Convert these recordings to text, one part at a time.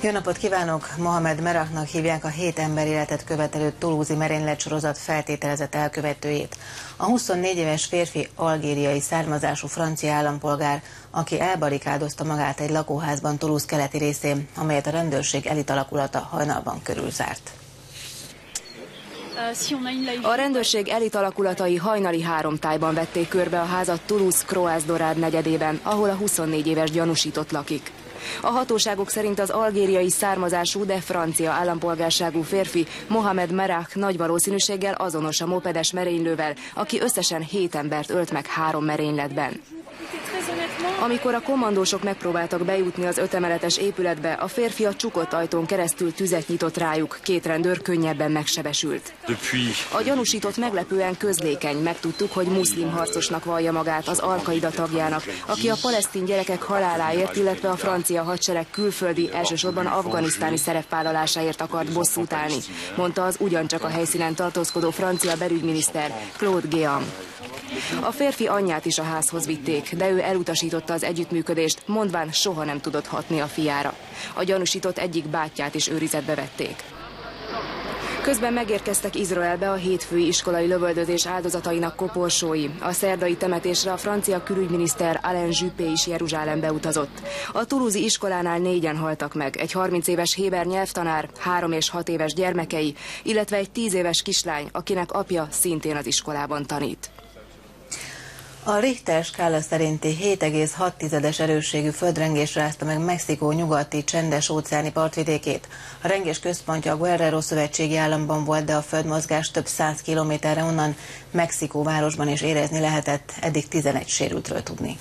Jó napot kívánok! Mohamed Merahnak hívják a 7 emberéletet követelő toulouse-i merényletsorozat feltételezett elkövetőjét. A 24 éves férfi algériai származású francia állampolgár, aki elbarikádozta magát egy lakóházban Toulouse keleti részén, amelyet a rendőrség elitalakulata hajnalban körülzárt. A rendőrség elitalakulatai hajnali 3 tájban vették körbe a házat Toulouse-Croaz-Dorade negyedében, ahol a 24 éves gyanúsított lakik. A hatóságok szerint az algériai származású, de francia állampolgárságú férfi Mohamed Merah nagy valószínűséggel azonos a mopedes merénylővel, aki összesen 7 embert ölt meg 3 merényletben. Amikor a kommandósok megpróbáltak bejutni az 5 emeletes épületbe, a férfi a csukott ajtón keresztül tüzet nyitott rájuk, 2 rendőr könnyebben megsebesült. A gyanúsított meglepően közlékeny, megtudtuk, hogy muszlim harcosnak vallja magát, az Al-Qaida tagjának, aki a palesztin gyerekek haláláért, illetve a francia hadsereg külföldi, elsősorban afganisztáni szerepvállalásáért akart bosszút állni, mondta az ugyancsak a helyszínen tartózkodó francia belügyminiszter, Claude Guéant. A férfi anyját is a házhoz vitték, de ő elutasította az együttműködést, mondván soha nem tudott hatni a fiára. A gyanúsított egyik bátyját is őrizetbe vették. Közben megérkeztek Izraelbe a hétfői iskolai lövöldözés áldozatainak koporsói. A szerdai temetésre a francia külügyminiszter Alain Juppé is Jeruzsálembe utazott. A toulouse-i iskolánál 4-en haltak meg, egy 30 éves héber nyelvtanár, 3 és 6 éves gyermekei, illetve egy 10 éves kislány, akinek apja szintén az iskolában tanít. A Richter skála szerinti 7,6 erősségű földrengés rázta meg Mexikó nyugati csendes-óceáni partvidékét. A rengés központja a Guerrero szövetségi államban volt, de a földmozgás több 100 kilométerre onnan Mexikó városban is érezni lehetett, eddig 11 sérültről tudni.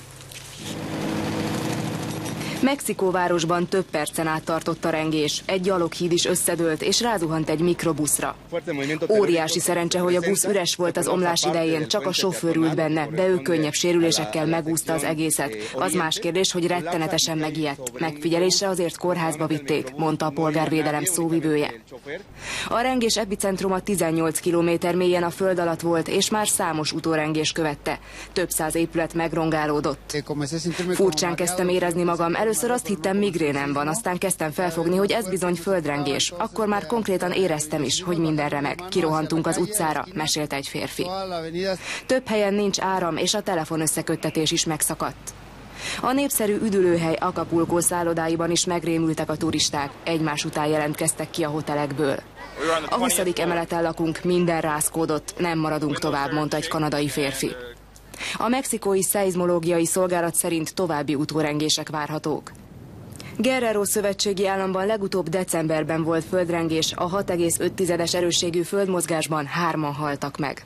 Mexikóvárosban több percen át tartott a rengés. Egy gyaloghíd is összedőlt, és rázuhant egy mikrobuszra. Óriási szerencse, hogy a busz üres volt az omlás idején, csak a sofőr ült benne, de ő könnyebb sérülésekkel megúszta az egészet. Az más kérdés, hogy rettenetesen megijedt. Megfigyelésre azért kórházba vitték, mondta a polgárvédelem szóvivője. A rengés epicentruma 18 kilométer mélyen a föld alatt volt, és már számos utórengés követte. Több száz épület megrongálódott. Furcsán kezdtem érezni magam. Először azt hittem, migrénem van, aztán kezdtem felfogni, hogy ez bizony földrengés. Akkor már konkrétan éreztem is, hogy minden remeg. Kirohantunk az utcára, mesélte egy férfi. Több helyen nincs áram, és a telefonösszeköttetés is megszakadt. A népszerű üdülőhely Acapulco szállodáiban is megrémültek a turisták, egymás után jelentkeztek ki a hotelekből. A 20. emeleten lakunk, minden rázkódott, nem maradunk tovább, mondta egy kanadai férfi. A mexikói szeizmológiai szolgálat szerint további utórengések várhatók. Guerrero szövetségi államban legutóbb decemberben volt földrengés, a 6,5 erősségű földmozgásban 3-an haltak meg.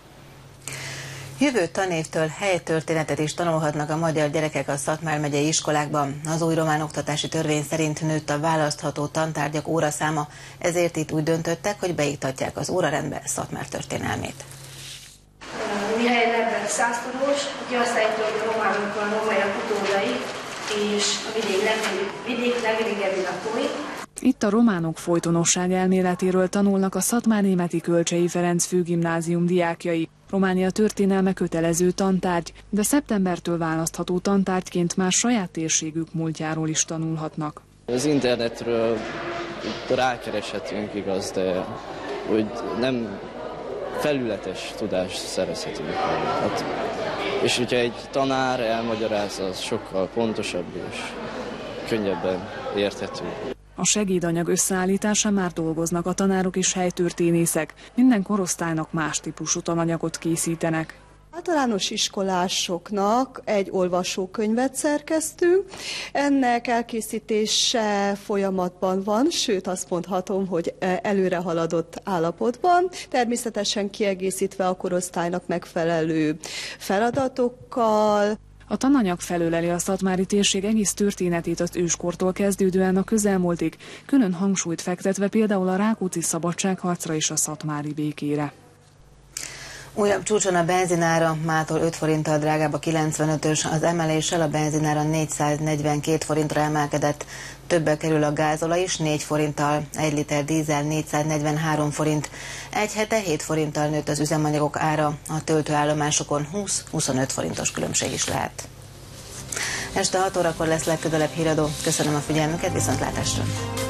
Jövő tanévtől helytörténetet is tanulhatnak a magyar gyerekek a Szatmár megyei iskolákban. Az új román oktatási törvény szerint nőtt a választható tantárgyak óraszáma, ezért itt úgy döntöttek, hogy beiktatják az órarendbe Szatmár történelmét. Mihály Lember száztudós, aki azt állítja, hogy a románok a rómaiak utódai, és a vidék legrégebbi lakói. Itt a románok folytonosság elméletéről tanulnak a Szatmárnémeti Kölcsei Ferenc főgimnázium diákjai. Románia történelme kötelező tantárgy, de szeptembertől választható tantárgyként már saját térségük múltjáról is tanulhatnak. Az internetről rákereshetünk, igaz, de hogy nem felületes tudást szerezhetünk. Hát, és hogyha egy tanár elmagyarázza, az sokkal pontosabb és könnyebben érthető. A segédanyag összeállítása már dolgoznak a tanárok és helytörténészek. Minden korosztálynak más típusú tananyagot készítenek. Általános iskolásoknak egy olvasókönyvet szerkeztünk. Ennek elkészítése folyamatban van, sőt azt mondhatom, hogy előre haladott állapotban. Természetesen kiegészítve a korosztálynak megfelelő feladatokkal. A tananyag felöleli a szatmári térség egész történetét az őskortól kezdődően a közelmúltig, külön hangsúlyt fektetve például a Rákóczi szabadságharcra és a szatmári békére. Újabb csúcson a benzinára, mától 5 forinttal drágább a 95-ös, az emeléssel a benzinára 442 forintra emelkedett. Többe kerül a gázolaj is 4 forinttal, 1 liter dízel 443 forint. Egy hete 7 forinttal nőtt az üzemanyagok ára, a töltőállomásokon 20-25 forintos különbség is lehet. Este 6 órakor lesz legközelebb híradó. Köszönöm a figyelmüket, viszontlátásra!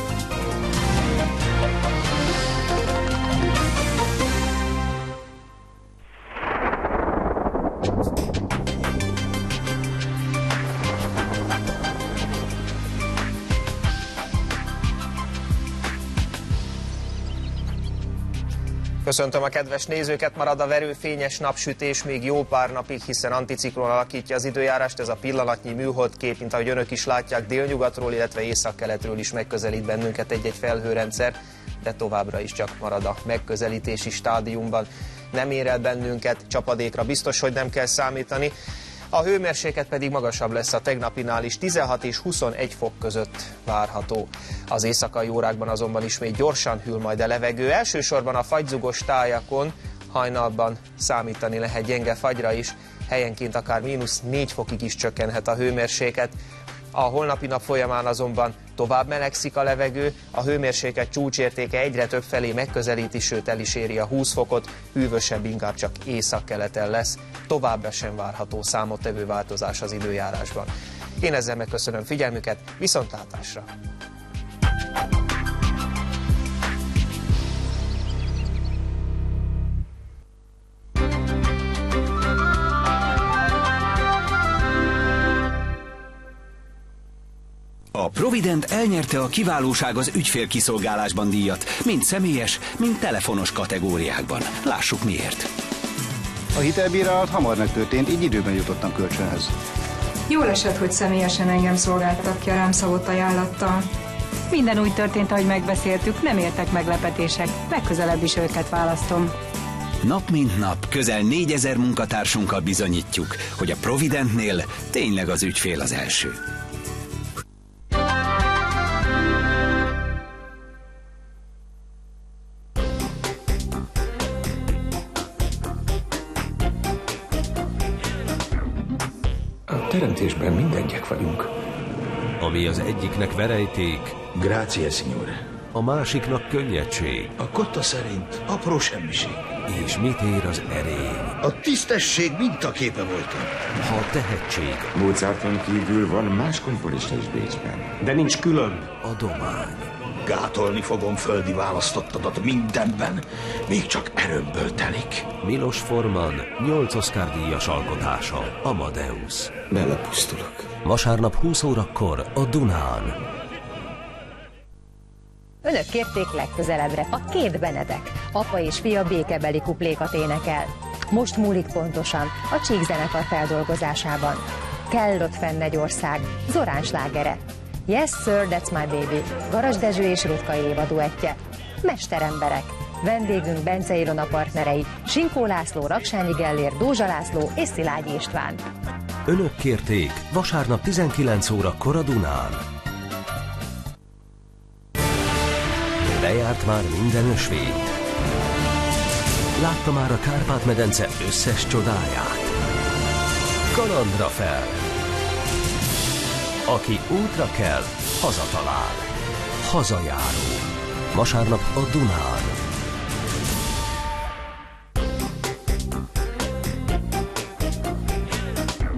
Köszöntöm a kedves nézőket, marad a verőfényes napsütés még jó pár napig, hiszen anticiklon alakítja az időjárást. Ez a pillanatnyi műholdkép, mint ahogy önök is látják, délnyugatról, illetve északkeletről is megközelít bennünket egy-egy felhőrendszer, de továbbra is csak marad a megközelítési stádiumban. Nem ér el bennünket, csapadékra biztos, hogy nem kell számítani. A hőmérséklet pedig magasabb lesz a tegnapinál is, 16 és 21 fok között várható. Az éjszakai órákban azonban ismét gyorsan hűl majd a levegő. Elsősorban a fagyzugos tájakon hajnalban számítani lehet gyenge fagyra is, helyenként akár -4 fokig is csökkenhet a hőmérséklet. A holnapi nap folyamán azonban tovább melegszik a levegő, a hőmérséklet csúcsértéke egyre több felé megközelíti, sőt el is éri a 20 fokot, hűvösebb inkább csak északkeleten lesz. Továbbra sem várható számottevő változás az időjárásban. Én ezzel megköszönöm figyelmüket, viszontlátásra! A Provident elnyerte a kiválóság az ügyfélkiszolgálásban díjat, mind személyes, mind telefonos kategóriákban. Lássuk miért. A hitelbírálat hamar megtörtént, így időben jutottam kölcsönhöz. Jól esett, hogy személyesen engem szolgáltattak ki a rám szabott ajánlattal. Minden úgy történt, ahogy megbeszéltük, nem értek meglepetések. Legközelebb is őket választom. Nap mint nap közel 4000 munkatársunkkal bizonyítjuk, hogy a Providentnél tényleg az ügyfél az első. A teremtésben mindengyek vagyunk. Ami az egyiknek verejték, Grazie, signore. A másiknak könnyedség. A kotta szerint apró semmiség. És mit ér az erény? A tisztesség mintaképe voltam. Ha a tehetség. Mozarton kívül van más komponista is Bécsben. De nincs külön. Adomány. Gátolni fogom földi választottadat mindenben, még csak erőmből telik. Milos Forman 8 Oscar-díjas alkotása, Amadeus. Belepusztulok. Vasárnap 20 órakor a Dunán. Önök kérték legközelebbre a két Benedek. Apa és fia békebeli kuplékat énekel. Most múlik pontosan a Csík zenekar feldolgozásában. Kell ott fenn egy ország, Zorán slágere. Yes, sir, that's my baby. Garas Dezső és Rutka Éva duettje. Mesteremberek. Vendégünk Bence Ilona partnerei, Sinkó László, Raksányi Gellér, Dózsa László és Szilágyi István. Önök kérték vasárnap 19 órakor a Dunán. Bejárt már minden ösvényt. Látta már a Kárpát-medence összes csodáját. Kalandra fel! Aki útra kell, hazatalál. Hazajáró. Vasárnap a Dunán.